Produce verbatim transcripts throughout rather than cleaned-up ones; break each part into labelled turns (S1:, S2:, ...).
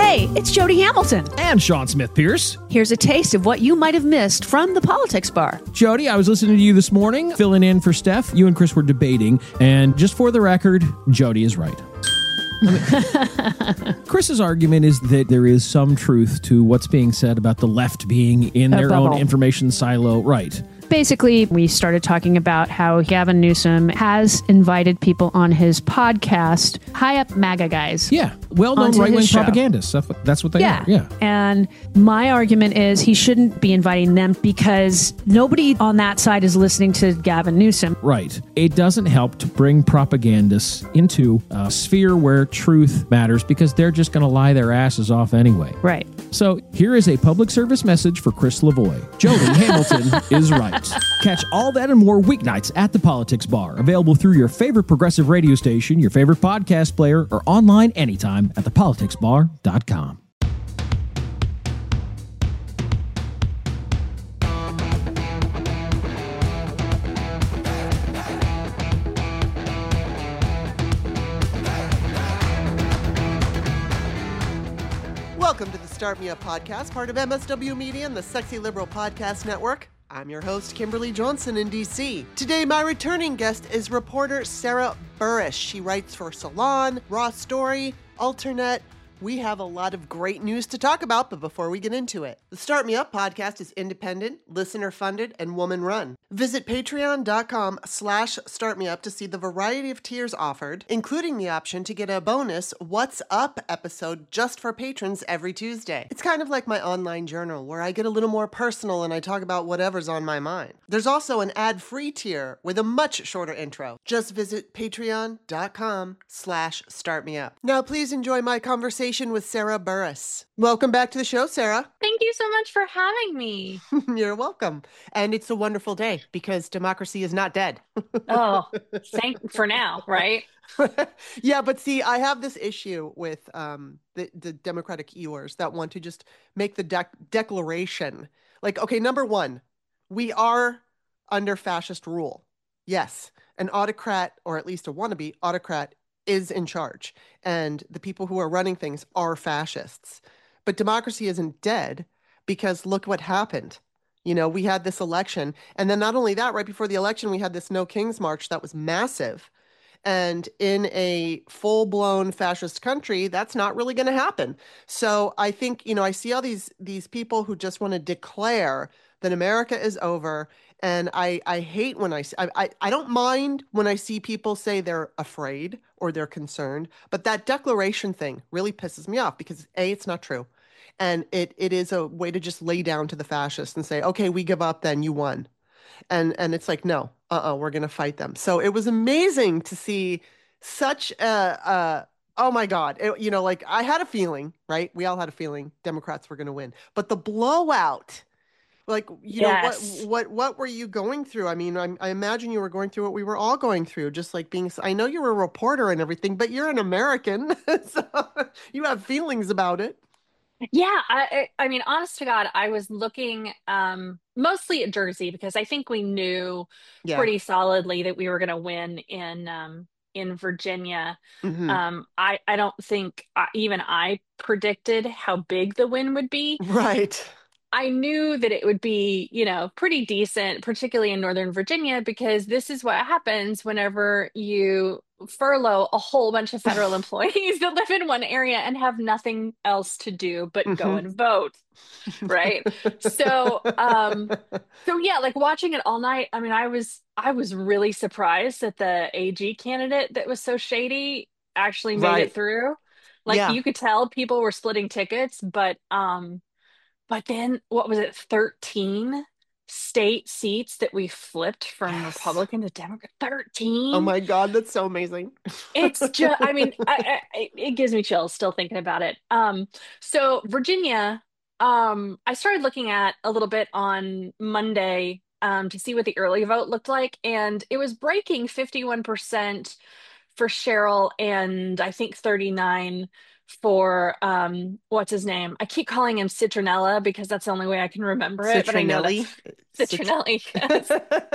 S1: Hey, it's Jody Hamilton.
S2: And Sean Smith Pierce.
S1: Here's a taste of what you might have missed from the Politics Bar.
S2: Jody, I was listening to you this morning, filling in for Steph. You and Chris were debating, and just for the record, Jody is right. Chris's argument is that there is some truth to what's being said about the left being in their own information silo. Right.
S1: Basically, we started talking about how Gavin Newsom has invited people on his podcast, high-up MAGA guys.
S2: Yeah, well-known right-wing propagandists. That's what, that's what they
S1: yeah.
S2: are. Yeah.
S1: And my argument is he shouldn't be inviting them because nobody on that side is listening to Gavin Newsom.
S2: Right. It doesn't help to bring propagandists into a sphere where truth matters because they're just going to lie their asses off anyway.
S1: Right.
S2: So here is a public service message for Chris Lavoie. Jody Hamilton is right. Catch all that and more weeknights at the Politics Bar. Available through your favorite progressive radio station, your favorite podcast player, or online anytime at the politics bar dot com.
S3: Welcome to the Start Me Up podcast, part of M S W Media and the Sexy Liberal Podcast Network. I'm your host, Kimberly Johnson in D C. Today, my returning guest is reporter Sarah Burrish. She writes for Salon, Raw Story, Alternet. We have a lot of great news to talk about, but before we get into it, the Start Me Up podcast is independent, listener-funded, and woman-run. Visit patreon.com slash startmeup to see the variety of tiers offered, including the option to get a bonus What's Up episode just for patrons every Tuesday. It's kind of like my online journal, where I get a little more personal and I talk about whatever's on my mind. There's also an ad-free tier with a much shorter intro. Just visit patreon.com slash startmeup. Now, please enjoy my conversation with Sarah Burrish. Welcome back to the show, Sarah.
S4: Thank you so much for having me.
S3: You're welcome. And it's a wonderful day because democracy is not dead.
S4: Oh, thank for now, right?
S3: Yeah, but see, I have this issue with um, the, the Democratic Ewers that want to just make the dec- declaration. Like, okay, number one, we are under fascist rule. Yes, an autocrat, or at least a wannabe autocrat, is in charge, and the people who are running things are fascists. But democracy isn't dead because look what happened. You know, we had this election, and then not only that, right before the election, we had this No Kings March that was massive. And in a full-blown fascist country, that's not really going to happen. So I think, you know, I see all these these people who just want to declare that America is over. And I, I hate when I, I, I don't mind when I see people say they're afraid or they're concerned, but that declaration thing really pisses me off because A, it's not true. And it, it is a way to just lay down to the fascists and say, okay, we give up then, you won. And, and it's like, no, uh-uh, we're going to fight them. So it was amazing to see such a, a oh my God, it, you know, like I had a feeling, right? We all had a feeling Democrats were going to win, but the blowout. Like, you
S4: yes.
S3: know, what, what, what were you going through? I mean, I, I imagine you were going through what we were all going through, just like being, I know you're a reporter and everything, but you're an American, so you have feelings about it.
S4: Yeah. I, I mean, honest to God, I was looking um, mostly at Jersey because I think we knew
S3: Yeah.
S4: pretty solidly that we were going to win in, um, in Virginia.
S3: Mm-hmm.
S4: Um, I, I don't think I, even I predicted how big the win would be.
S3: Right.
S4: I knew that it would be, you know, pretty decent, particularly in Northern Virginia, because this is what happens whenever you furlough a whole bunch of federal employees that live in one area and have nothing else to do but
S3: Mm-hmm.
S4: go and vote. Right. So, um, so yeah, like watching it all night. I mean, I was, I was really surprised that the A G candidate that was so shady actually made
S3: Right.
S4: it through. Like
S3: Yeah.
S4: you could tell people were splitting tickets, but, um, But then, what was it, thirteen state seats that we flipped from
S3: Yes.
S4: Republican to Democrat? thirteen?
S3: Oh my God, that's so amazing.
S4: It's just, I mean, I, I, it gives me chills still thinking about it. Um, so Virginia, um, I started looking at a little bit on Monday um, to see what the early vote looked like, and it was breaking fifty-one percent for Cheryl and I think thirty-nine for um what's his name? I keep calling him Citronella because that's the only way I can remember it. But I know
S3: Citronelli.
S4: that's Citronelli. Yes.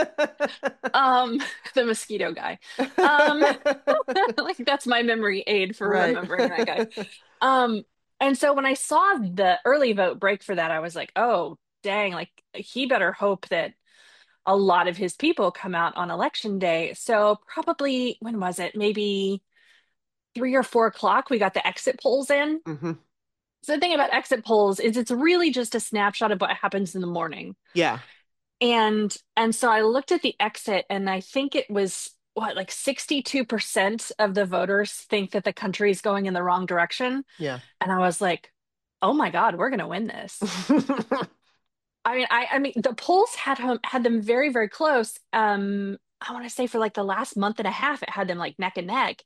S4: um, the mosquito guy. Um, like that's my memory aid for
S3: Right.
S4: remembering that guy. Um, And so when I saw the early vote break for that, I was like, oh, dang, like he better hope that a lot of his people come out on election day. So probably, when was it? Maybe three or four o'clock, we got the exit polls in.
S3: Hmm.
S4: So the thing about exit polls is it's really just a snapshot of what happens in the morning.
S3: Yeah.
S4: And and so I looked at the exit and I think it was what, like sixty-two percent of the voters think that the country is going in the wrong direction.
S3: Yeah.
S4: And I was like, "Oh my God, we're going to win this." I mean, I I mean the polls had him had them very, very close. Um I want to say for like the last month and a half it had them like neck and neck.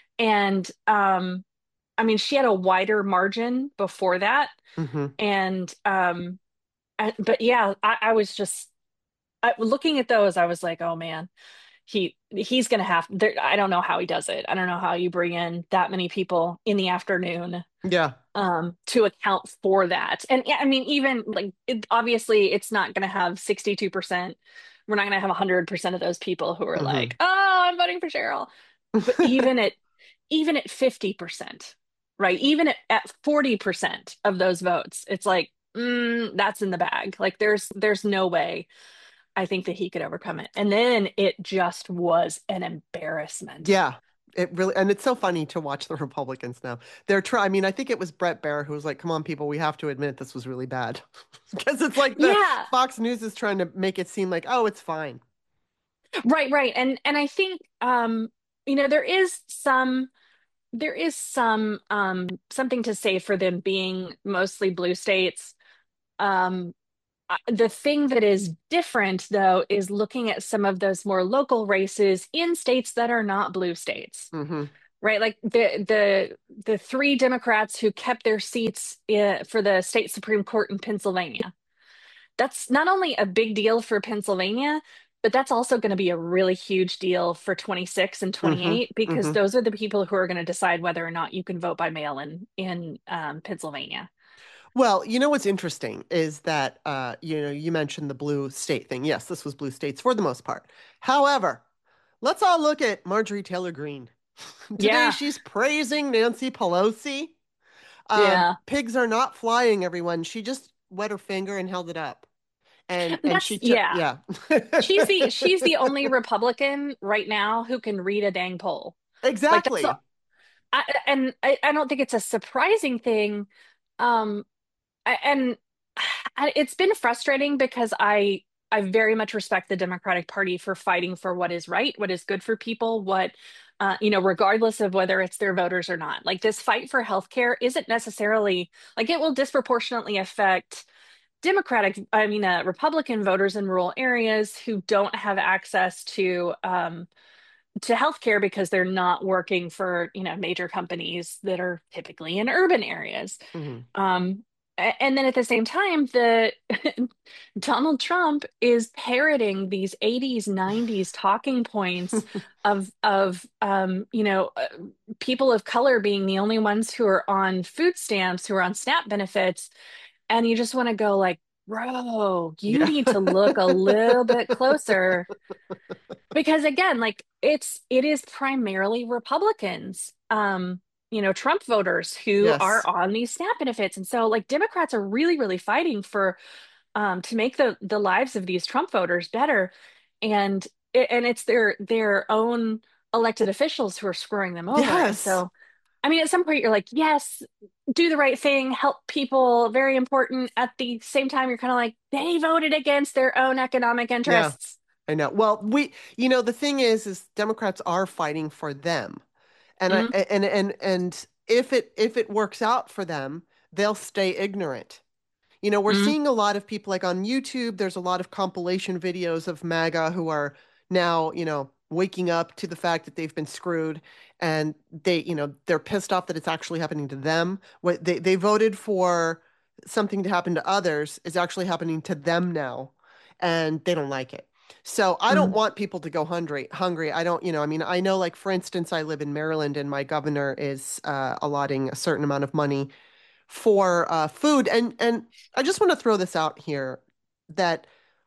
S4: And um I mean, she had a wider margin before that.
S3: Hmm.
S4: And um I, but yeah, I, I was just I, looking at those, I was like, oh man, he he's gonna have there, I don't know how he does it. I don't know how you bring in that many people in the afternoon
S3: Yeah.
S4: um to account for that. And yeah, I mean, even like it, obviously it's not gonna have sixty-two percent. We're not gonna have one hundred percent of those people who are
S3: Hmm.
S4: like, oh, I'm voting for Cheryl. But even at even at fifty percent, right? Even at, at forty percent of those votes, it's like, mm, that's in the bag. Like there's there's no way I think that he could overcome it. And then it just was an embarrassment.
S3: Yeah, it really, and it's so funny to watch the Republicans now. They're trying, I mean, I think it was Brett Baer who was like, come on, people, we have to admit this was really bad. Because it's like the
S4: Yeah,
S3: Fox News is trying to make it seem like, oh, it's fine.
S4: right, right. And and I think um, you know, there is some there is some um something to say for them being mostly blue states. Um, uh, the thing that is different though is looking at some of those more local races in states that are not blue states.
S3: Hmm.
S4: Right, like the the the three Democrats who kept their seats uh, for the state Supreme Court in Pennsylvania. That's not only a big deal for Pennsylvania, but that's also going to be a really huge deal for twenty-six and
S3: Hmm.
S4: twenty-eight because
S3: Hmm.
S4: those are the people who are going to decide whether or not you can vote by mail in in um, Pennsylvania.
S3: Well, you know what's interesting is that uh, you know, you mentioned the blue state thing. Yes, this was blue states for the most part. However, let's all look at Marjorie Taylor Greene. Today
S4: Yeah,
S3: she's praising Nancy Pelosi. Um,
S4: yeah.
S3: pigs are not flying, everyone. She just wet her finger and held it up. And and
S4: That's
S3: she took,
S4: yeah.
S3: yeah.
S4: She's the she's the only Republican right now who can read a dang poll. Like that's
S3: Exactly.
S4: I, and I, I don't think it's a surprising thing. Um, I- and I, it's been frustrating because I I very much respect the Democratic Party for fighting for what is right, what is good for people, what uh, you know, regardless of whether it's their voters or not. Like this fight for healthcare isn't necessarily like it will disproportionately affect Democratic, I mean, uh, Republican voters in rural areas who don't have access to um, to healthcare because they're not working for, you know, major companies that are typically in urban areas.
S3: Hmm.
S4: Um, and then at the same time, the Donald Trump is parroting these eighties, nineties talking points of of um, you know, uh, people of color being the only ones who are on food stamps, who are on SNAP benefits, and you just want to go like, bro, you
S3: Yeah.
S4: need to look a little bit closer because again, like it's it is primarily Republicans, um, you know, Trump voters who are
S3: Yes.
S4: on these SNAP benefits. And so like Democrats are really, really fighting for um to make the the lives of these Trump voters better. And it, and it's their their own elected officials who are screwing them over. And
S3: Yes.
S4: so I mean, at some point you're like, yes, do the right thing, help people, very important. At the same time, you're kind of like, they voted against their own economic
S3: Yeah,
S4: interests.
S3: I know. Well, we, you know, the thing is, is Democrats are fighting for them. And I,
S4: Mhm.
S3: and, and, and if it, if it works out for them, they'll stay ignorant. You know, we're
S4: Mhm.
S3: seeing a lot of people like on YouTube, there's a lot of compilation videos of MAGA who are now, you know, waking up to the fact that they've been screwed and they, you know, they're pissed off that it's actually happening to them. What they, they voted for something to happen to others is actually happening to them now, and they don't like it. So I don't
S4: Mhm.
S3: want people to go hungry. Hungry. I don't, you know, I mean, I know, like for instance, I live in Maryland, and my governor is uh, allotting a certain amount of money for uh, food. And and I just want to throw this out here that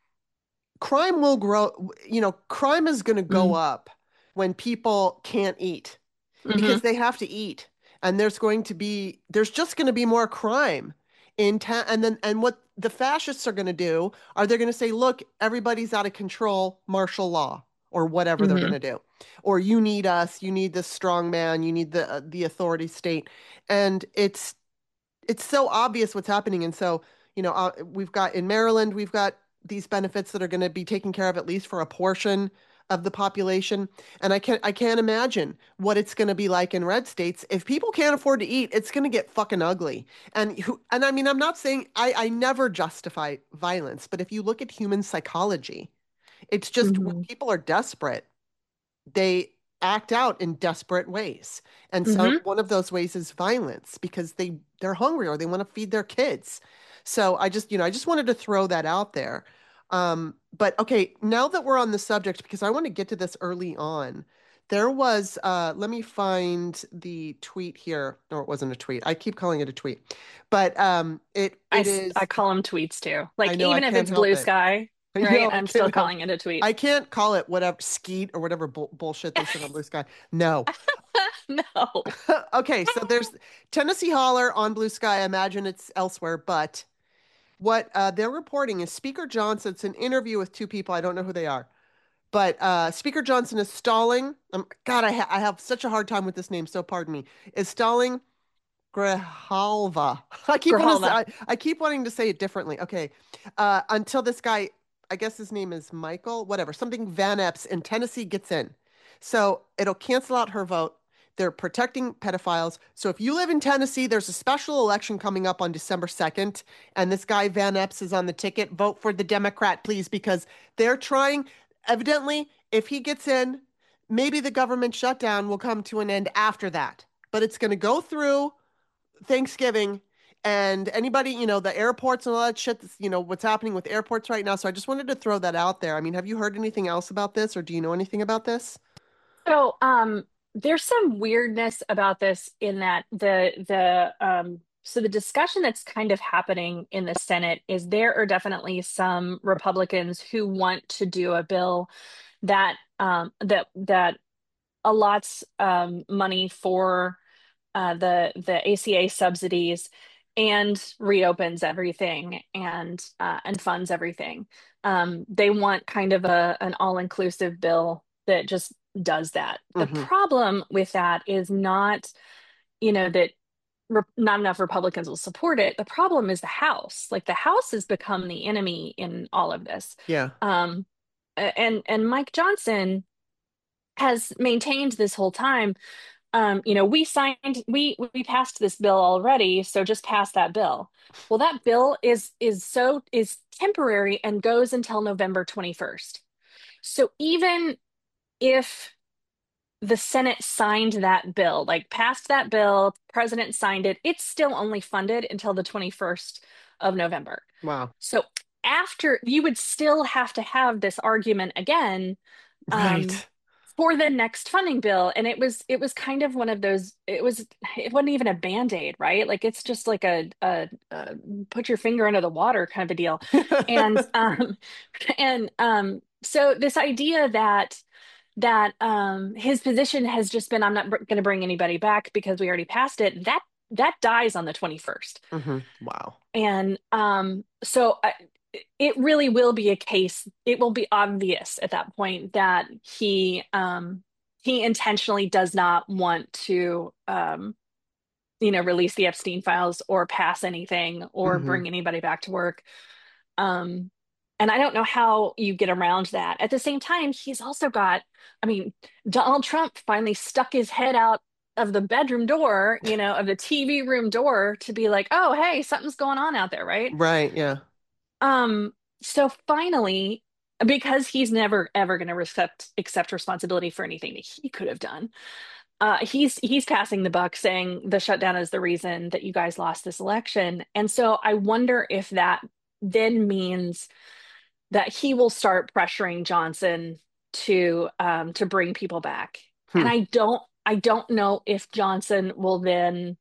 S3: crime will grow, you know, crime is going to go
S4: Mhm.
S3: up when people can't eat because
S4: Mhm.
S3: they have to eat. and there's going to be there's just going to be more crime in town. And then and what the fascists are going to do are they're going to say, look, everybody's out of control, martial law or whatever they're going
S4: Hmm.
S3: to do, or you need us, you need this strong man, you need the uh, the authority state, and it's it's so obvious what's happening. And so, you know, uh, we've got in Maryland, we've got these benefits that are going to be taken care of at least for a portion of the population. And I can't I can't imagine what it's going to be like in red states. If people can't afford to eat, it's going to get fucking ugly. And who and I mean, I'm not saying I I never justify violence, but if you look at human psychology, it's just when
S4: Hmm.
S3: people are desperate, they act out in desperate ways. And so
S4: Hmm.
S3: one of those ways is violence because they they're hungry or they want to feed their kids. So I just, you know, I just wanted to throw that out there. Um, but okay, now that we're on the subject, because I want to get to this early on, there was uh let me find the tweet here. No, it wasn't a tweet. I keep calling it a tweet. But um it
S4: I,
S3: it
S4: s- I
S3: is
S4: call them tweets too.
S3: I
S4: Like
S3: know I
S4: even if
S3: can't
S4: it's
S3: help
S4: blue
S3: it.
S4: sky,
S3: I
S4: right?
S3: know I
S4: I'm still
S3: can't help
S4: calling it a tweet.
S3: I can't call it whatever skeet or whatever bull bullshit they said on Blue Sky. No.
S4: No.
S3: Okay, so there's Tennessee Holler on Blue Sky. I imagine it's elsewhere, but what uh, they're reporting is Speaker Johnson. It's an interview with two people. I don't know who they are, but uh, Speaker Johnson is stalling. Um, God, I, ha I have such a hard time with this name, so pardon me. Is stalling Grijalva. I keep wanting to say,
S4: Grijalva.
S3: I, I keep wanting to say it differently. Okay, uh, until this guy, I guess his name is Michael, whatever, something Van Epps in Tennessee gets in. So it'll cancel out her vote. They're protecting pedophiles. So if you live in Tennessee, there's a special election coming up on December second, and this guy Van Epps is on the ticket. Vote for the Democrat, please, because they're trying, evidently, if he gets in, maybe the government shutdown will come to an end after that. But it's going to go through Thanksgiving and anybody, you know, the airports and all that shit, that's, you know, what's happening with airports right now. So I just wanted to throw that out there. I mean, have you heard anything else about this or do you know anything about this?
S4: So, um, there's some weirdness about this in that the the um so the discussion that's kind of happening in the Senate is there are definitely some Republicans who want to do a bill that um that that allots um money for uh the the A C A subsidies and reopens everything and uh and funds everything. Um, they want kind of a an all-inclusive bill that just does that. The
S3: Mm-hmm.
S4: problem with that is not, you know, that re not enough Republicans will support it. The problem is the House. Like the House has become the enemy in all of this.
S3: Yeah.
S4: Um, a- and and Mike Johnson has maintained this whole time, um, you know, we signed, we we passed this bill already, so just pass that bill. Well, that bill is is so is temporary and goes until November twenty-first. So even if the Senate signed that bill, like passed that bill, president signed it, it's still only funded until the twenty-first of November.
S3: Wow.
S4: So after you would still have to have this argument again, um,
S3: Right.
S4: for the next funding bill. And it was it was kind of one of those, it was it wasn't even a band-aid, right? Like it's just like a, a, a put your finger under the water kind of a deal. And um and um so this idea that that um his position has just been, I'm not going to bring anybody back because we already passed it, that that dies on the twenty-first.
S3: Mm-hmm. Wow.
S4: And um, so I, it really will be a case, it will be obvious at that point that he um, he intentionally does not want to um, you know, release the Epstein files or pass anything or
S3: Mm-hmm.
S4: bring anybody back to work. Um, and I don't know how you get around that. At the same time, he's also got, I mean, Donald Trump finally stuck his head out of the bedroom door, you know, of the T V room door to be like, oh, hey, something's going on out there, right?
S3: Right. Yeah.
S4: Um, so finally, because he's never ever going to accept accept responsibility for anything that he could have done, uh, he's he's passing the buck, saying the shutdown is the reason that you guys lost this election. And so I wonder if that then means that he will start pressuring Johnson to um, to bring people back. And
S3: Hmm.
S4: I don't I don't know if Johnson will then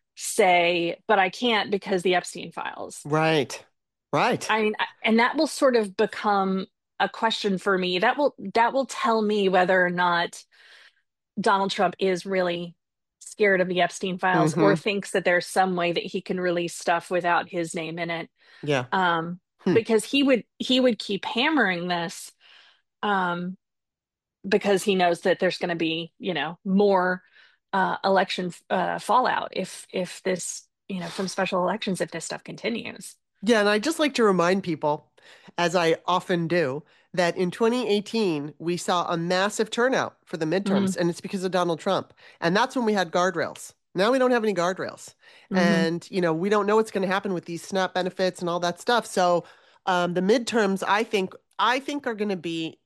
S4: say, but I can't because the Epstein files.
S3: Right. Right.
S4: I mean, and that will sort of become a question for me. That will that will tell me whether or not Donald Trump is really scared of the Epstein files or
S3: Mm-hmm.
S4: thinks that there's some way that he can release stuff without his name in it.
S3: Yeah.
S4: Um,
S3: Hmm.
S4: because he would he would keep hammering this, um, because he knows that there's going to be, you know, more uh, election uh, fallout if if this, you know, from special elections if this stuff continues.
S3: Yeah, and I just like to remind people, as I often do, that in twenty eighteen we saw a massive turnout for the
S4: Mm,
S3: midterms, and it's because of Donald Trump. And that's when we had guardrails. Now we don't have any guardrails.
S4: hmm
S3: And, you know, we don't know what's going to happen with these SNAP benefits and all that stuff. So, um, the midterms, I think, I think are going to be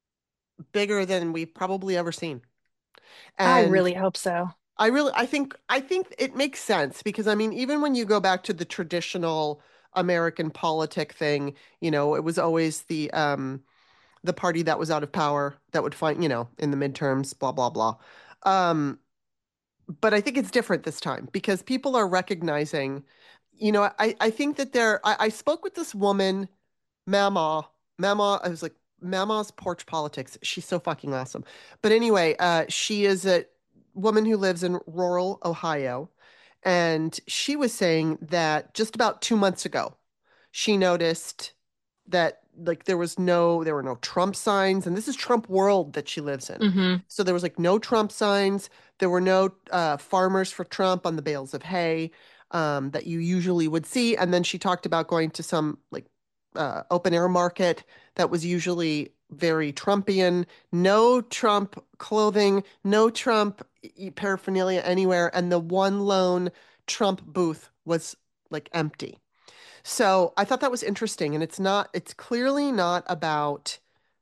S3: bigger than we've probably ever seen.
S4: I
S3: And
S4: really hope so.
S3: I really, I think, I think it makes sense because I mean, even when you go back to the traditional American politic thing, you know, it was always the um the party that was out of power that would fight, you know, in the midterms, blah blah blah. Um, but I think it's different this time because people are recognizing, you know, I I think that there. I, I spoke with this woman, Mama, Mama. I was like, Mama's Porch Politics. She's so fucking awesome. But anyway, uh, she is a woman who lives in rural Ohio, and she was saying that just about two months ago, she noticed that like there was no there were no Trump signs, and this is Trump world that she lives in.
S4: Hmm
S3: So there was like no Trump signs. There were no uh, farmers for Trump on the bales of hay um, that you usually would see. And then she talked about going to some like uh, open air market that was usually very Trumpian. No Trump clothing, no Trump paraphernalia anywhere, and the one lone Trump booth was like empty. So I thought that was interesting, and it's not, it's clearly not about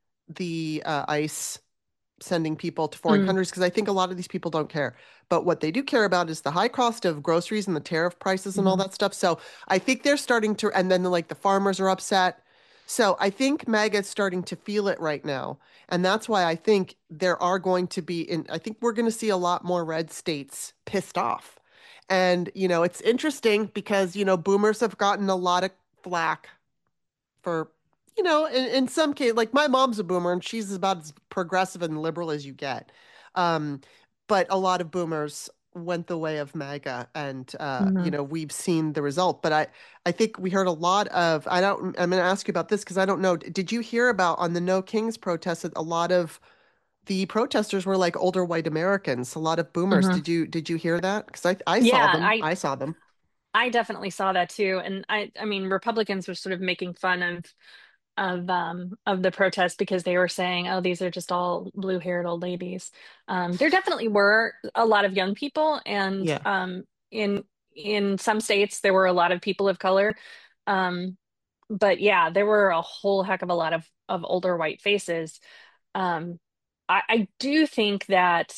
S3: the uh, ICE sending people to foreign
S4: Mm,
S3: countries because I think a lot of these people don't care. But what they do care about is the high cost of groceries and the tariff prices and all
S4: hmm
S3: that stuff. So I think they're starting to, and then like the farmers are upset. So I think MAGA is starting to feel it right now. And that's why I think there are going to be in, I think we're going to see a lot more red states pissed off. And, you know, it's interesting because, you know, boomers have gotten a lot of flack for, you know, in, in some case, like my mom's a boomer and she's about as progressive and liberal as you get. Um, but a lot of boomers went the way of MAGA and uh, you
S4: hmm
S3: know, we've seen the result. But I I think we heard a lot of I don't I'm going to ask you about this because I don't know. Did you hear about on the No Kings protests that a lot of the protesters were like older white Americans, a lot of boomers.
S4: hmm
S3: Did you did you hear that? Because I I saw
S4: Yeah,
S3: them.
S4: I
S3: I saw them.
S4: I definitely saw that too. And I I mean Republicans were sort of making fun of of um of the protest because they were saying, oh, these are just all blue-haired old ladies. Um, there definitely were a lot of young people, and
S3: Yeah.
S4: um in in some states there were a lot of people of color. Um, but yeah, there were a whole heck of a lot of of older white faces. Um, I, I do think that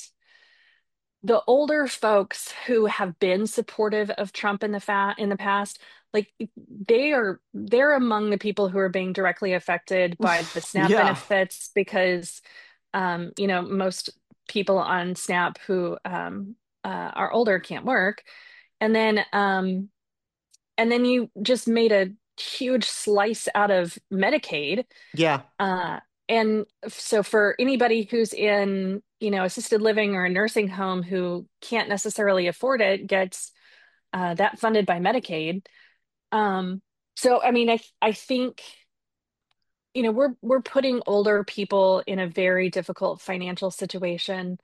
S4: the older folks who have been supportive of Trump in the fa in the past, like they are they're among the people who are being directly affected by the SNAP
S3: Yeah.
S4: benefits because um, you know, most people on SNAP who um, uh, are older can't work. And then um, and then you just made a huge slice out of Medicaid.
S3: Yeah.
S4: Uh, and so for anybody who's in, you know, assisted living or a nursing home who can't necessarily afford it, gets uh, that funded by Medicaid. Um, so I mean, I I think, you know, we're we're putting older people in a very difficult financial situation.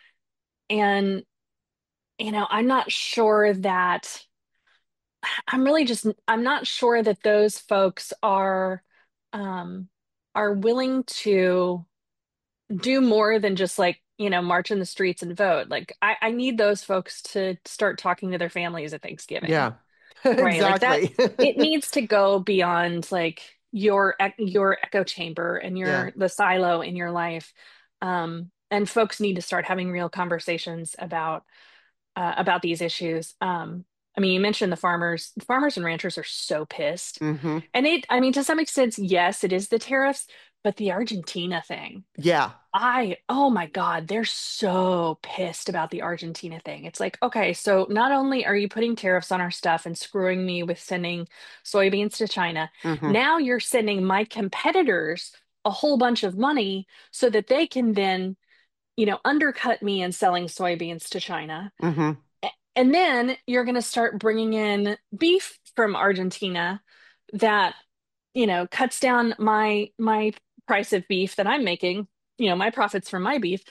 S4: And, you know, I'm not sure that I'm really just I'm not sure that those folks are um are willing to do more than just like, you know, march in the streets and vote. Like I, I need those folks to start talking to their families at Thanksgiving,
S3: Yeah.
S4: right? Like that,
S3: Exactly.
S4: it needs to go beyond like your ec- your echo chamber and
S3: Yeah.
S4: your the silo in your life. Um, and folks need to start having real conversations about uh, about these issues. Um, I mean, you mentioned the farmers. The farmers and ranchers are so pissed,
S3: Hmm.
S4: and it. I mean, to some extent, yes, it is the tariffs, but the Argentina thing.
S3: Yeah.
S4: I, oh my God, they're so pissed about the Argentina thing. It's like, okay, so not only are you putting tariffs on our stuff and screwing me with sending soybeans to China,
S3: Hmm.
S4: now you're sending my competitors a whole bunch of money so that they can then, you know, undercut me in selling soybeans to China.
S3: Hmm.
S4: and then you're going to start bringing in beef from Argentina that, you know, cuts down my my price of beef that I'm making, you know, my profits from my beef,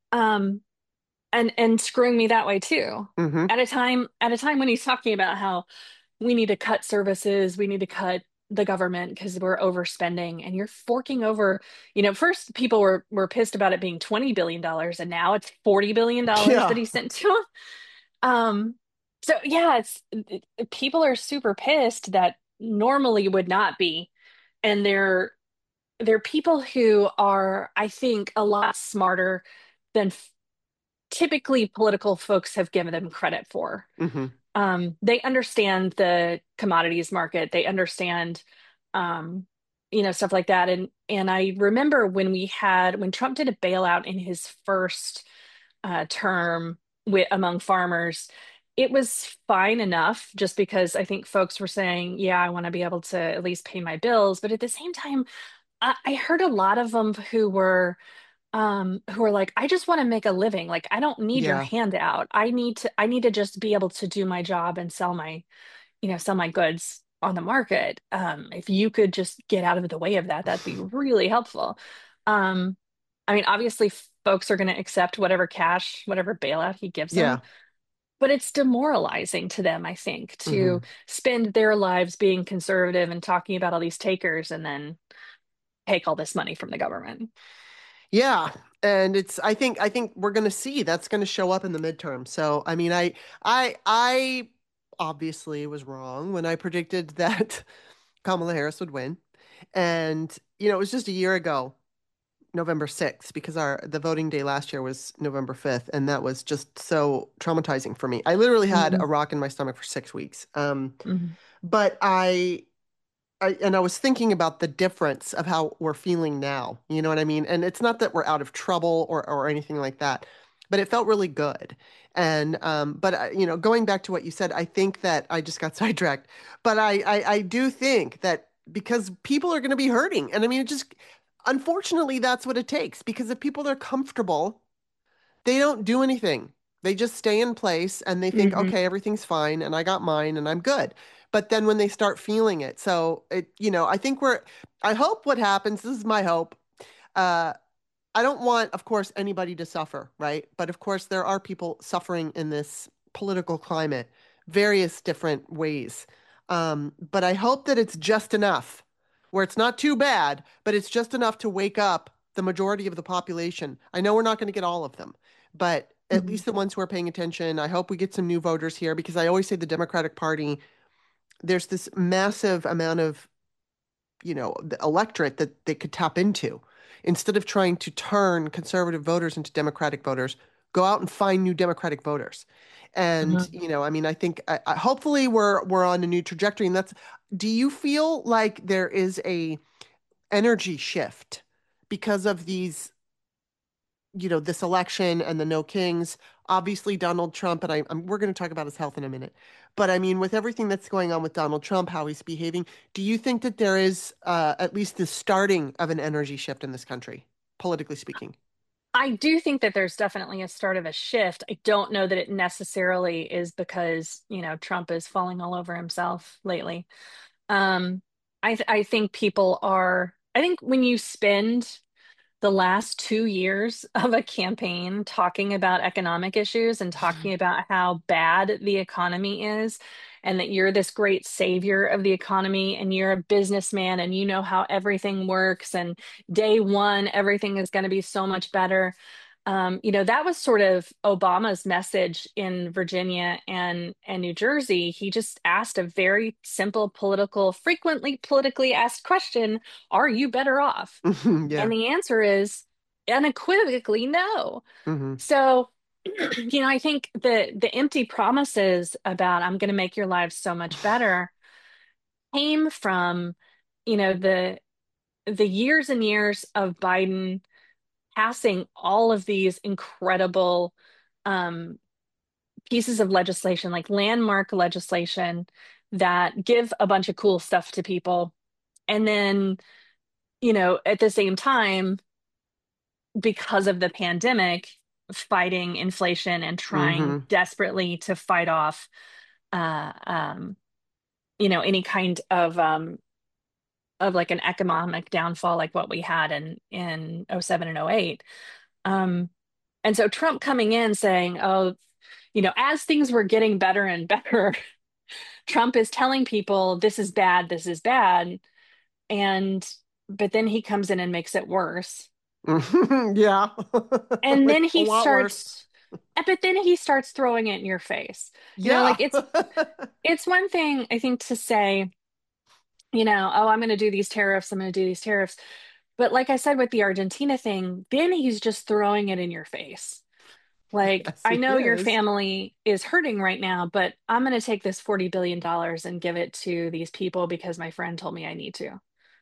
S4: um, and and screwing me that way too.
S3: Hmm.
S4: At a time at a time when he's talking about how we need to cut services, we need to cut the government because we're overspending, and you're forking over, you know, first people were were pissed about it being twenty billion dollars, and now it's forty billion dollars that
S3: Yeah.
S4: he sent to him. Um, so yeah, it's it, people are super pissed that normally would not be. And they're they're people who are, I think, a lot smarter than f- typically political folks have given them credit for.
S3: Hmm.
S4: Um, they understand the commodities market. They understand, um, you know, stuff like that. And and I remember when we had when Trump did a bailout in his first uh, term with among farmers, it was fine enough just because I think folks were saying, yeah, I want to be able to at least pay my bills. But at the same time, I, I heard a lot of them who were um who are like, I just want to make a living. Like, I don't need your
S3: Yeah.
S4: handout. I need to I need to just be able to do my job and sell my, you know, sell my goods on the market. Um, if you could just get out of the way of that, that'd be really helpful. Um, I mean, obviously folks are going to accept whatever cash, whatever bailout he gives them,
S3: Yeah.
S4: but it's demoralizing to them, I think, to
S3: Hmm.
S4: spend their lives being conservative and talking about all these takers and then take all this money from the government.
S3: Yeah. And it's I think I think we're going to see that's going to show up in the midterm. So, I mean, I I I obviously was wrong when I predicted that Kamala Harris would win. And, you know, it was just a year ago, November sixth, because our the voting day last year was November fifth, and that was just so traumatizing for me. I literally had
S4: Hmm.
S3: a rock in my stomach for six weeks. Um,
S4: Hmm.
S3: but I I, and I was thinking about the difference of how we're feeling now. You know what I mean? And it's not that we're out of trouble or or anything like that, but it felt really good. And um, but uh, you know, going back to what you said, I think that I just got sidetracked. But I I, I do think that because people are going to be hurting, and I mean, it just unfortunately that's what it takes. Because if people are comfortable, they don't do anything. They just stay in place and they think,
S4: Hmm.
S3: okay, everything's fine and I got mine and I'm good. But then when they start feeling it, so it, you know, I think we're, I hope what happens, this is my hope. Uh, I don't want, of course, anybody to suffer, right? But of course, there are people suffering in this political climate, various different ways. Um, but I hope that it's just enough, where it's not too bad, but it's just enough to wake up the majority of the population. I know we're not going to get all of them, but at
S4: Hmm.
S3: least the ones who are paying attention. I hope we get some new voters here because I always say the Democratic Party, there's this massive amount of you know, the electorate that they could tap into. Instead of trying to turn conservative voters into Democratic voters, go out and find new Democratic voters. And, you know, I mean, I think I, I, hopefully we're we're on a new trajectory. And that's, do you feel like there is a energy shift because of these you know, this election and the no kings. Obviously, Donald Trump, and I, I'm, we're going to talk about his health in a minute. But I mean, with everything that's going on with Donald Trump, how he's behaving, do you think that there is uh, at least the starting of an energy shift in this country, politically speaking?
S4: I do think that there's definitely a start of a shift. I don't know that it necessarily is because, you know, Trump is falling all over himself lately. Um, I th I think people are, I think when you spend the last two years of a campaign talking about economic issues and talking about how bad the economy is, and that you're this great savior of the economy, and you're a businessman and you know how everything works, and day one, everything is going to be so much better. Um, you know, that was sort of Obama's message in Virginia and and New Jersey. He just asked a very simple political, frequently politically asked question: Are you better off?
S3: Yeah.
S4: And the answer is unequivocally no.
S3: Hmm.
S4: So, you know, I think the the empty promises about I'm going to make your lives so much better came from, you know, the the years and years of Biden passing all of these incredible um, pieces of legislation, like landmark legislation that give a bunch of cool stuff to people. And then, you know, at the same time, because of the pandemic, fighting inflation and trying
S3: Mm-hmm.
S4: desperately to fight off, uh, um, you know, any kind of um, of like an economic downfall like what we had in in oh seven and oh eight. Um, and so Trump coming in saying, "Oh, you know, as things were getting better and better, Trump is telling people this is bad, this is bad," and but then he comes in and makes it worse.
S3: Yeah.
S4: And
S3: Like
S4: then
S3: a
S4: he
S3: lot worse.
S4: starts, but then he starts throwing it in your face. You know,
S3: Yeah.
S4: like it's it's one thing I think to say, you know, oh, I'm going to do these tariffs, I'm going to do these tariffs. But like I said with the Argentina thing, then he's just throwing it in your face. Like,
S3: Yes,
S4: I
S3: he
S4: know your
S3: is.
S4: family is hurting right now, but I'm going to take this forty billion dollars and give it to these people because my friend told me I need to.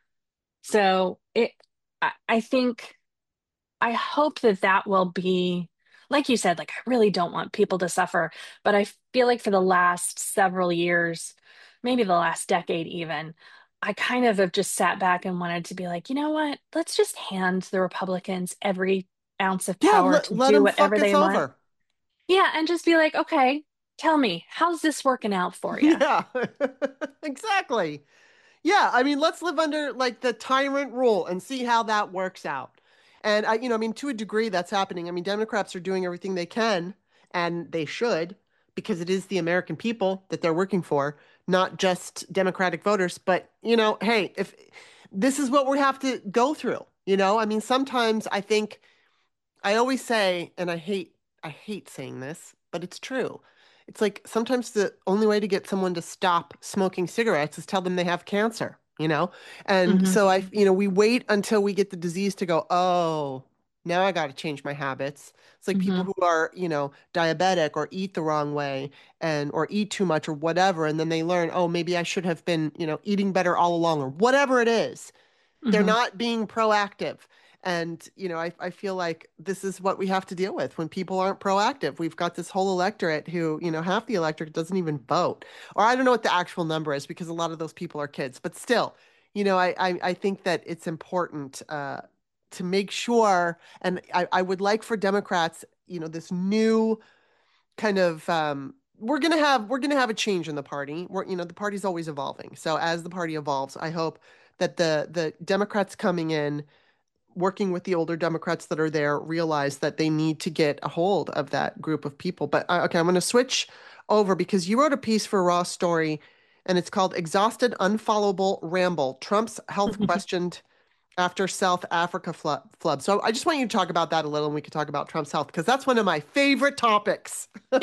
S4: So it, I, I think, I hope that that will be, like you said, like, I really don't want people to suffer, but I feel like for the last several years, maybe the last decade even, I kind of have just sat back and wanted to be like, you know what? Let's just hand the Republicans every ounce of
S3: Yeah,
S4: power
S3: let,
S4: to
S3: let
S4: do
S3: him
S4: whatever
S3: fuck us
S4: they want.
S3: over.
S4: Yeah, and just be like, okay, tell me, how's this working out for you?
S3: Yeah. Exactly. Yeah, I mean, let's live under like the tyrant rule and see how that works out. And I, you know, I mean, to a degree, that's happening. I mean, Democrats are doing everything they can, and they should, because it is the American people that they're working for, not just Democratic voters. But, you know, hey, if this is what we have to go through, you know, I mean, sometimes I think I always say, and I hate I hate saying this, but it's true. It's like sometimes the only way to get someone to stop smoking cigarettes is tell them they have cancer, you know? And
S4: Hmm.
S3: so I, you know, we wait until we get the disease to go, "Oh, now I got to change my habits." It's like people
S4: Hmm.
S3: who are, you know, diabetic or eat the wrong way and or eat too much or whatever, and then they learn, "Oh, maybe I should have been, you know, eating better all along," or whatever it is. They're
S4: Hmm.
S3: not being proactive. And, you know, I, I feel like this is what we have to deal with when people aren't proactive. We've got this whole electorate who, you know, half the electorate doesn't even vote. Or I don't know what the actual number is because a lot of those people are kids. But still, you know, I, I, I think that it's important uh, to make sure, and I, I would like for Democrats, you know, this new kind of um, we're gonna have we're gonna have a change in the party. We're you know the party's always evolving. So as the party evolves, I hope that the the Democrats coming in, working with the older Democrats that are there, realize that they need to get a hold of that group of people. But uh, okay, I'm going to switch over because you wrote a piece for Raw Story, and it's called "Exhausted, Unfollowable Ramble: Trump's Health Questioned After South Africa Flood." flood. So I just want you to talk about that a little, and we could talk about Trump's health because that's one of my favorite topics.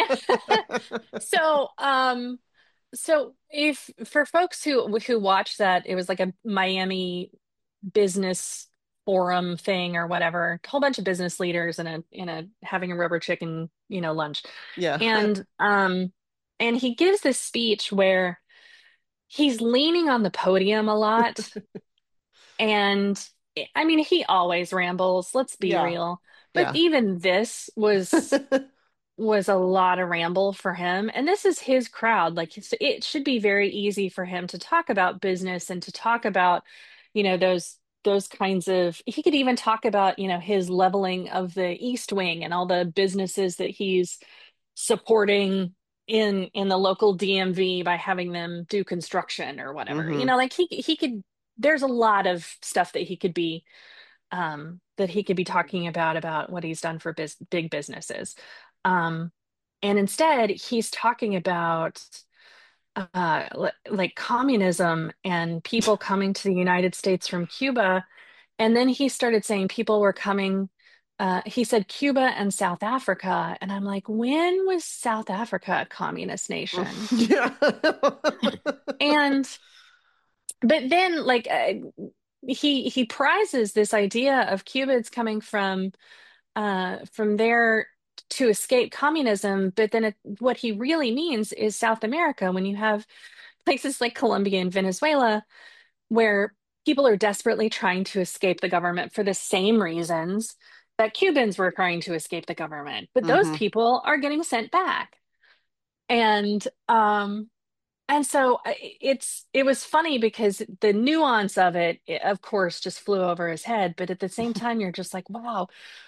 S4: So, um, so if for folks who who watched that, it was like a Miami business forum thing or whatever, a whole bunch of business leaders in a in a having a rubber chicken, you know, lunch.
S3: Yeah.
S4: And um and he gives this speech where he's leaning on the podium a lot. And I mean, he always rambles, let's be
S3: Yeah.
S4: real. But
S3: Yeah.
S4: even this was was a lot of ramble for him. And this is his crowd. Like it's- it should be very easy for him to talk about business and to talk about, you know, those those kinds of he could even talk about, you know, his leveling of the East Wing and all the businesses that he's supporting in in the local D M V by having them do construction or whatever. You
S3: Hmm.
S4: know, like he he could there's a lot of stuff that he could be um, that he could be talking about about what he's done for biz big businesses. Um, and instead, he's talking about uh, li- like communism and people coming to the United States from Cuba. And then he started saying people were coming. Uh, he said Cuba and South Africa. And I'm like, when was South Africa a communist nation?
S3: Yeah.
S4: And but then like uh, he he prizes this idea of Cubans coming from uh, from there to escape communism. But then it, what he really means is South America, when you have places like Colombia and Venezuela, where people are desperately trying to escape the government for the same reasons that Cubans were trying to escape the government. But those
S3: Hmm.
S4: people are getting sent back. And um, and so I- it's it was funny because the nuance of it, it, of course, just flew over his head. But at the same time, you're just like, wow,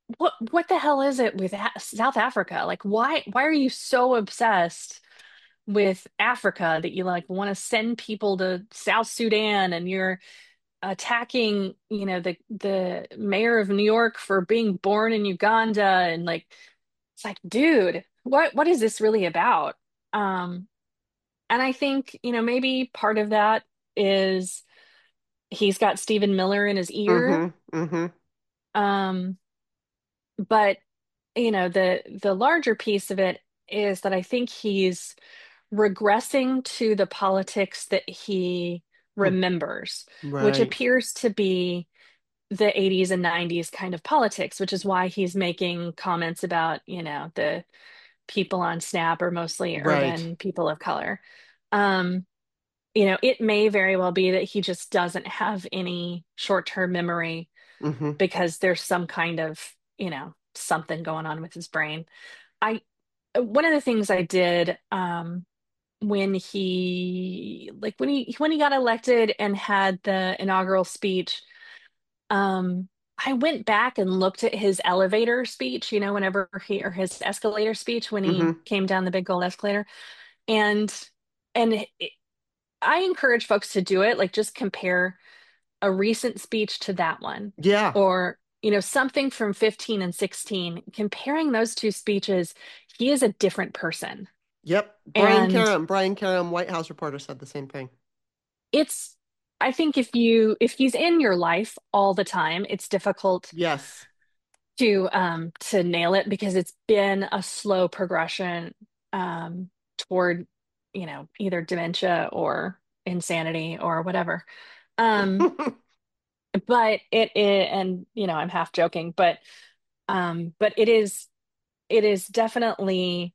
S4: what what the hell is it with A- South Africa? Like, why why are you so obsessed with Africa that you like want to send people to South Sudan, and you're attacking, you know, the the mayor of New York for being born in Uganda, and like it's like, dude, what what is this really about? Um, and I think, you know, maybe part of that is he's got Stephen Miller in his ear.
S3: Mm-hmm. Mm-hmm.
S4: Um, but you know, the the larger piece of it is that I think he's regressing to the politics that he remembers, which
S3: Right.
S4: appears to be the eighties and nineties kind of politics, which is why he's making comments about, you know, the people on Snap are mostly
S3: Right.
S4: urban people of color. Um, you know, it may very well be that he just doesn't have any short-term memory
S3: Mm-hmm.
S4: because there's some kind of, you know, something going on with his brain. I One of the things I did um when he like when he when he got elected and had the inaugural speech, um I went back and looked at his elevator speech, you know, whenever he or his escalator speech when he
S3: Mm-hmm.
S4: came down the big gold escalator. And and it, I encourage folks to do it, like just compare a recent speech to that one,
S3: Yeah.
S4: or you know, something from fifteen and sixteen. Comparing those two speeches, he is a different person.
S3: Yep. Brian
S4: And
S3: Karem, Brian Karem, White House reporter said the same thing.
S4: it's I think if you if he's in your life all the time, it's difficult
S3: Yes.
S4: to um to nail it because it's been a slow progression um toward, you know, either dementia or insanity or whatever. Um but it, it and you know, I'm half joking, but um but it is it is definitely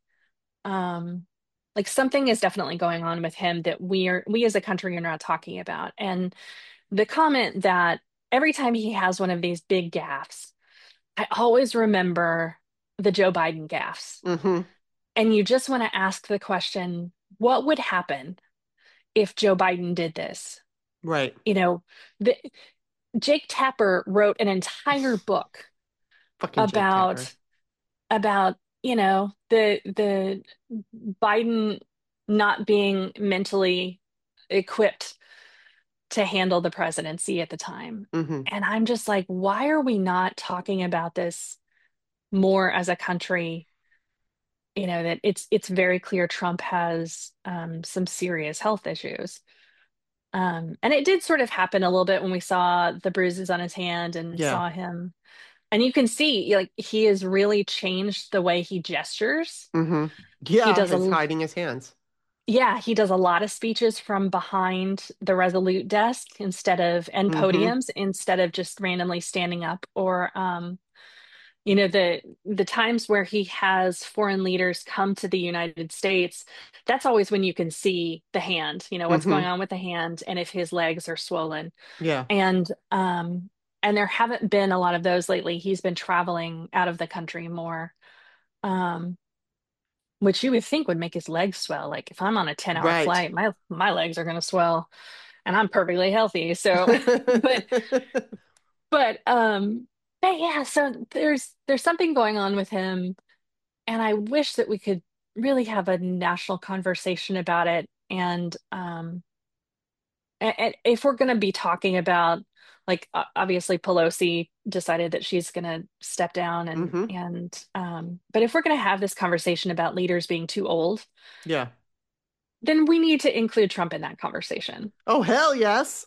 S4: um like something is definitely going on with him that we are we as a country are not talking about. And the comment that every time he has one of these big gaffes, I always remember the Joe Biden gaffes.
S3: Mm-hmm.
S4: And you just want to ask the question, what would happen if Joe Biden did this?
S3: Right.
S4: You know, the, Jake Tapper wrote an entire book
S3: Fucking Jake Tapper.
S4: about about, you know, the the Biden not being mentally equipped to handle the presidency at the time.
S3: Mm-hmm.
S4: And I'm just like, why are we not talking about this more as a country? You know, that it's it's very clear Trump has um, some serious health issues. Um, and it did sort of happen a little bit when we saw the bruises on his hand and
S3: Yeah.
S4: saw him. And you can see, like, he has really changed the way he gestures.
S3: Mm-hmm.
S4: He
S3: Yeah,
S4: does
S3: he's
S4: a,
S3: hiding his hands.
S4: yeah, he does a lot of speeches from behind the Resolute desk instead of, and
S3: Mm-hmm.
S4: podiums instead of just randomly standing up. Or, um, you know, the the times where he has foreign leaders come to the United States, that's always when you can see the hand, you know, what's going
S3: Mm-hmm.
S4: on with the hand and if his legs are swollen.
S3: Yeah.
S4: And um and there haven't been a lot of those lately. He's been traveling out of the country more. Um which you would think would make his legs swell. Like if I'm on a ten hour
S3: Right.
S4: flight, my my legs are going to swell and I'm perfectly healthy. So, but but um but yeah, so there's there's something going on with him, and I wish that we could really have a national conversation about it. And um and, and if we're going to be talking about, like, o- obviously Pelosi decided that she's going to step down, and
S3: Mm-hmm.
S4: and um but if we're going to have this conversation about leaders being too old,
S3: Yeah.
S4: then we need to include Trump in that conversation.
S3: Oh, hell yes.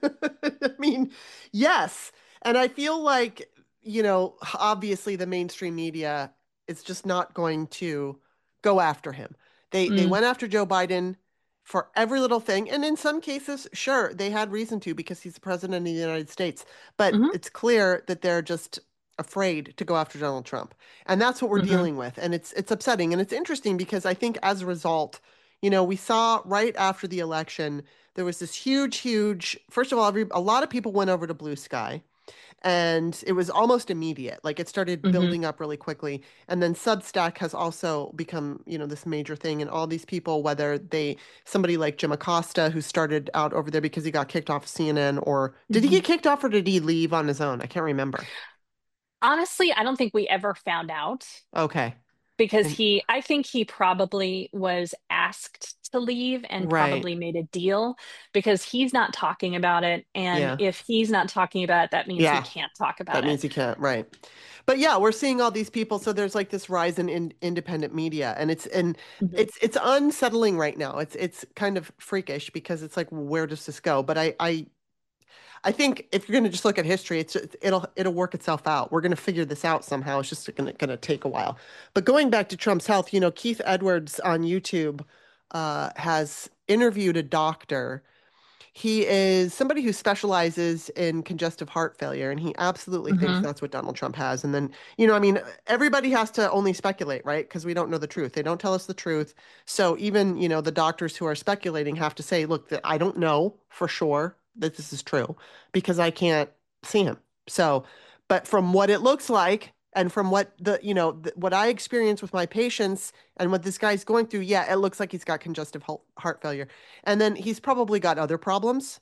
S3: I mean, yes. And I feel like, you know, obviously the mainstream media is just not going to go after him. They they
S4: Mm,
S3: went after Joe Biden for every little thing. And in some cases, sure, they had reason to because he's the president of the United States. But
S4: hmm
S3: it's clear that they're just afraid to go after Donald Trump. And that's what we're
S4: hmm
S3: dealing with. And it's it's upsetting. And it's interesting because I think as a result, you know, we saw right after the election, there was this huge, huge, first of all, every, a lot of people went over to Blue Sky and it was almost immediate. Like it started
S4: hmm
S3: building up really quickly. And then Substack has also become, you know, this major thing. And all these people, whether they, somebody like Jim Acosta, who started out over there because he got kicked off of C N N, or did he
S4: hmm
S3: get kicked off or did he leave on his own? I can't remember.
S4: Honestly, I don't think we ever found out
S3: Okay.
S4: because
S3: And
S4: he, I think he probably was asked to leave and
S3: right.
S4: probably made a deal because he's not talking about it. And
S3: Yeah.
S4: if he's not talking about it, that means he
S3: Yeah.
S4: can't talk
S3: That
S4: about it.
S3: means you can't, right. But yeah, we're seeing all these people. So there's like this rise in, in independent media, and it's and
S4: Mhm.
S3: it's it's unsettling right now. It's it's kind of freakish because it's like, where does this go? But I I I think if you're going to just look at history, it's it'll it'll work itself out. We're going to figure this out somehow. It's just going to going to take a while. But going back to Trump's health, you know, Keith Edwards on YouTube uh, has interviewed a doctor. He is somebody who specializes in congestive heart failure, and he absolutely thinks
S4: Mhm.
S3: that's what Donald Trump has. And then, you know, I mean, everybody has to only speculate, right? Because we don't know the truth. They don't tell us the truth. So even, you know, the doctors who are speculating have to say, look, that I don't know for sure that this is true because I can't see him. So, but from what it looks like, and from what the, you know, th what I experience with my patients and what this guy's going through, yeah, it looks like he's got congestive heart heart failure. And then he's probably got other problems.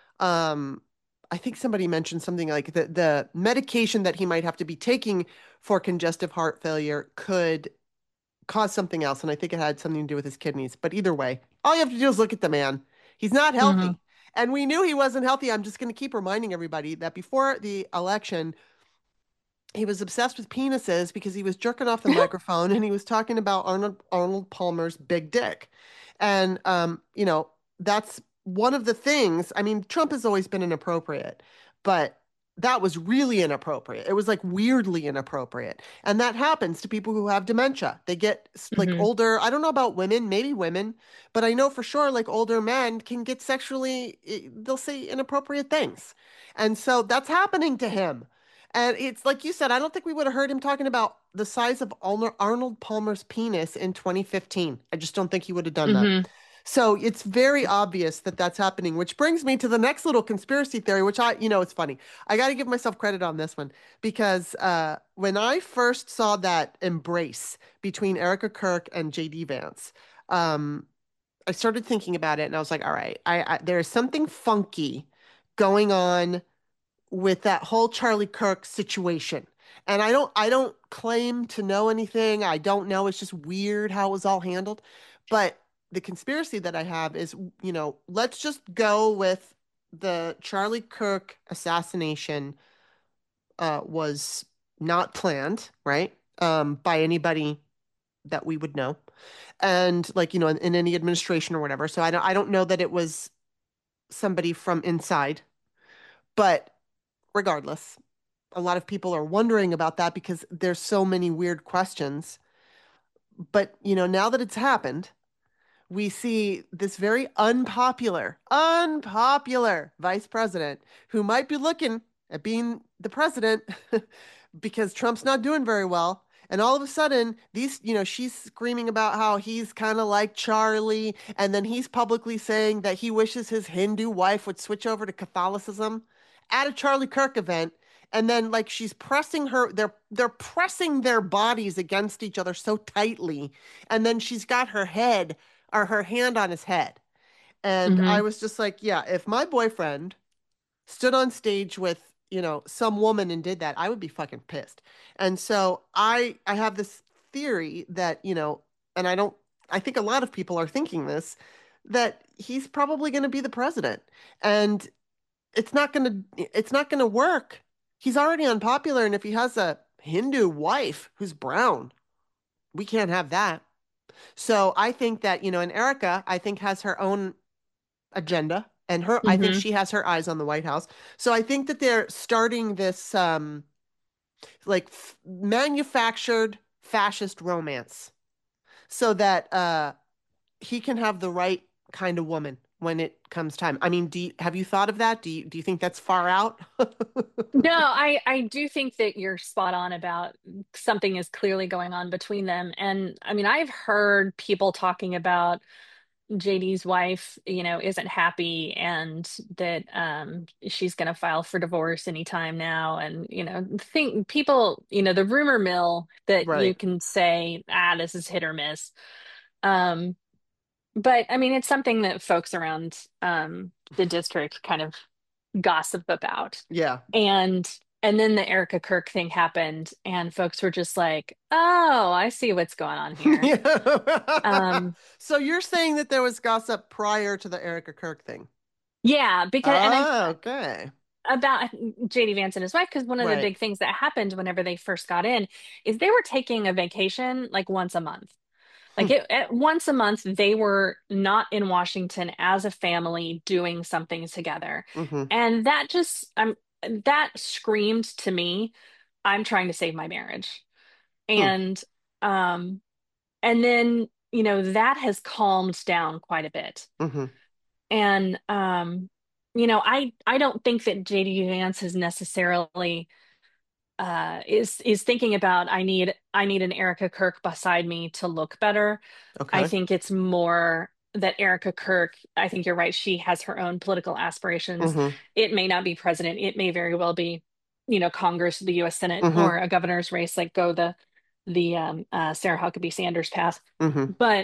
S3: Um, I think somebody mentioned something like the the medication that he might have to be taking for congestive heart failure could cause something else, and I think it had something to do with his kidneys. But either way, all you have to do is look at the man. He's not
S4: Mhm.
S3: healthy. And we knew he wasn't healthy. I'm just going to keep reminding everybody that before the election, he was obsessed with penises because he was jerking off the microphone and he was talking about Arnold Arnold Palmer's big dick. And um, you know, that's one of the things. I mean, Trump has always been inappropriate, but that was really inappropriate. It was like weirdly inappropriate. And that happens to people who have dementia. They get like
S4: Mhm.
S3: older. I don't know about women, maybe women, but I know for sure like older men can get sexually, eh, they'll say inappropriate things. And so that's happening to him. And it's like you said, I don't think we would have heard him talking about the size of Arno- Arnold Palmer's penis in twenty fifteen. I just don't think he would have done that.
S4: Mhm.
S3: So it's very obvious that that's happening, which brings me to the next little conspiracy theory, which I, you know, it's funny. I got to give myself credit on this one because uh, when I first saw that embrace between Erica Kirk and J D Vance, um, I started thinking about it and I was like, all right, I, I there is something funky going on with that whole Charlie Kirk situation. And I don't I don't claim to know anything. I don't know. It's just weird how it was all handled. But the conspiracy that I have is, you know, let's just go with the Charlie Kirk assassination uh, was not planned, right? Um, by anybody that we would know. And like, you know, in, in any administration or whatever. So I don't I don't know that it was somebody from inside, but regardless, a lot of people are wondering about that because there's so many weird questions. But, you know, now that it's happened, we see this very unpopular, unpopular vice president who might be looking at being the president because Trump's not doing very well. And all of a sudden, these, you know, she's screaming about how he's kind of like Charlie. And then he's publicly saying that he wishes his Hindu wife would switch over to Catholicism at a Charlie Kirk event. And then like she's pressing her, they're they're pressing their bodies against each other so tightly. And then she's got her head or her hand on his head. And I
S4: Mhm.
S3: was just like, yeah, if my boyfriend stood on stage with, you know, some woman and did that, I would be fucking pissed. And so I I have this theory that, you know, and I don't I think a lot of people are thinking this, that he's probably going to be the president. And it's not going to it's not going to work. He's already unpopular and if he has a Hindu wife who's brown, we can't have that. So I think that, you know, and Erica, I think has her own agenda and her I think
S4: Mhm.
S3: she has her eyes on the White House. So I think that they're starting this um like f manufactured fascist romance so that uh he can have the right kind of woman when it comes time. I mean, do you, have you thought of that? Do you do you think that's far out?
S4: No, I I do think that you're spot on about something is clearly going on between them. And I mean, I've heard people talking about J D's wife, you know, isn't happy and that um she's going to file for divorce anytime now. And, you know, think people, you know, the rumor mill that you
S3: Right.
S4: can say, ah, this is hit or miss. Um, but I mean, it's something that folks around um the district kind of gossip about.
S3: Yeah.
S4: And and then the Erica Kirk thing happened, and folks were just like, "Oh, I see what's going on here."
S3: Yeah.
S4: Um,
S3: So you're saying that there was gossip prior to the Erica Kirk thing?
S4: yeah, because and I
S3: Oh, okay.
S4: about J D Vance and his wife, because one of the
S3: Right.
S4: big things that happened whenever they first got in is they were taking a vacation like once a month.
S3: Hmm.
S4: Like it, at once a month, they were not in Washington as a family doing something together.
S3: Hmm.
S4: And that just um that screamed to me, I'm trying to save my marriage.
S3: Hmm.
S4: And um and then, you know, that has calmed down quite a bit.
S3: Hmm.
S4: And um, you know, I I don't think that J D Vance has necessarily uh is is thinking about I need I need an Erica Kirk beside me to look better. I
S3: Okay.
S4: think it's more that Erica Kirk, I think you're right, she has her own political aspirations.
S3: Hmm.
S4: It may not be president, it may very well be, you know, Congress, the U S Senate,
S3: Hmm.
S4: or a governor's race, like go the the um uh Sarah Huckabee Sanders path.
S3: Hmm.
S4: But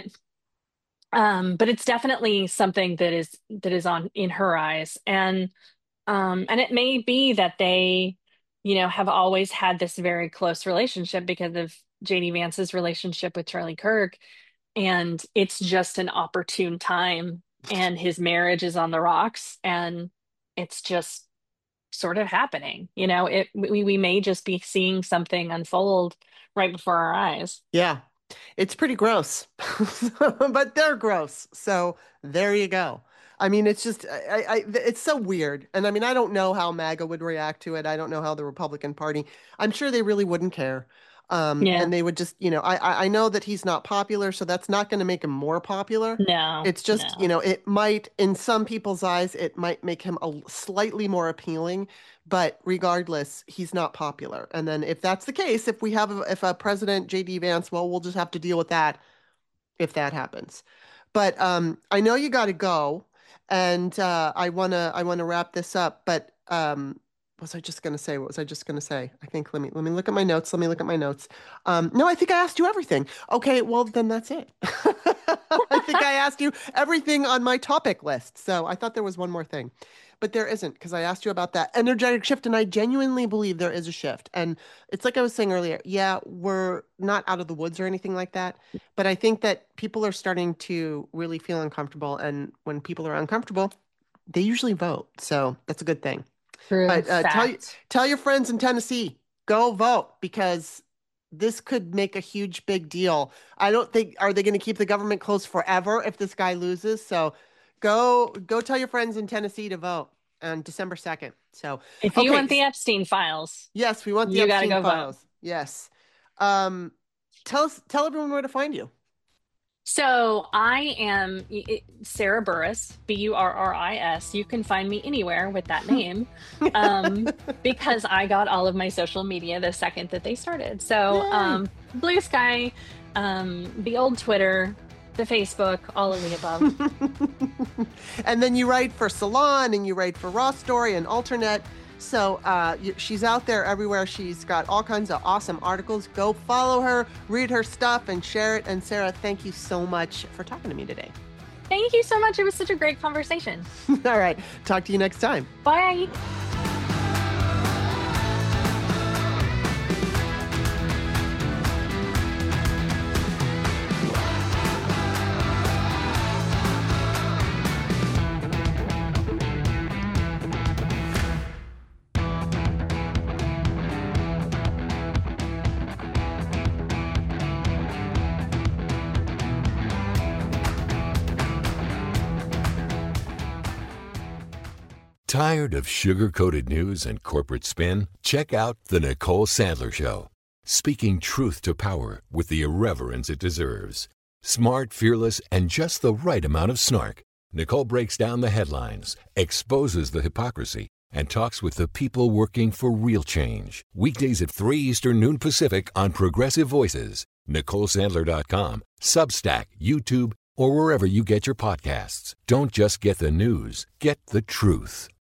S4: um, but it's definitely something that is that is on in her eyes. And um and it may be that they, you know, have always had this very close relationship because of J D Vance's relationship with Charlie Kirk, and it's just an opportune time, and his marriage is on the rocks, and it's just sort of happening. You know, it we, we may just be seeing something unfold right before our eyes.
S3: Yeah. It's pretty gross, but they're gross. So there you go. I mean, it's just, I, I, it's so weird. And I mean, I don't know how MAGA would react to it. I don't know how the Republican Party, I'm sure they really wouldn't care. Um,
S4: Yeah.
S3: and they would just, you know, I, I I know that he's not popular, so that's not going to make him more popular.
S4: No,
S3: It's just, you
S4: no.
S3: know, it might, in some people's eyes, it might make him a slightly more appealing. But regardless, he's not popular. And then if that's the case, if we have a, if a president, J D Vance, well, we'll just have to deal with that if that happens. But um, I know you got to go, and uh, I wanna I wanna wrap this up. But um, what was I just gonna say? What was I just gonna say? I think let me let me look at my notes. Let me look at my notes. Um, no, I think I asked you everything. Okay, well then that's it. I think I asked you everything on my topic list. So I thought there was one more thing. But there isn't, because I asked you about that energetic shift, and I genuinely believe there is a shift. And it's like I was saying earlier, yeah, we're not out of the woods or anything like that, but I think that people are starting to really feel uncomfortable. And when people are uncomfortable, they usually vote. So that's a good thing.
S4: True
S3: But uh, tell you,
S4: fact.
S3: tell your friends in Tennessee, go vote, because this could make a huge big deal. I don't think, are they going to keep the government closed forever if this guy loses? So go go tell your friends in Tennessee to vote on December second. So,
S4: If you
S3: okay.
S4: want the Epstein files,
S3: Yes, we want the
S4: you got to
S3: Epstein
S4: go vote.
S3: files. Yes. Um, tell us, tell everyone where to find you.
S4: So I am it- Sarah Burris, B U R R I S. You can find me anywhere with that name, um, because I got all of my social media the second that they started. So
S3: Yay.
S4: um, Blue Sky, um, the old Twitter, the Facebook, all of the above.
S3: And then you write for Salon, and you write for Raw Story and Alternet. So uh, you, she's out there everywhere. She's got all kinds of awesome articles. Go follow her, read her stuff, and share it. And Sarah, thank you so much for talking to me today.
S4: Thank you so much. It was such a great conversation.
S3: All right. Talk to you next time.
S4: Bye.
S5: Tired of sugar-coated news and corporate spin? Check out The Nicole Sandler Show. Speaking truth to power with the irreverence it deserves. Smart, fearless, and just the right amount of snark. Nicole breaks down the headlines, exposes the hypocrisy, and talks with the people working for real change. Weekdays at three Eastern, noon Pacific on Progressive Voices. Nicole Sandler dot com, Substack, YouTube, or wherever you get your podcasts. Don't just get the news, get the truth.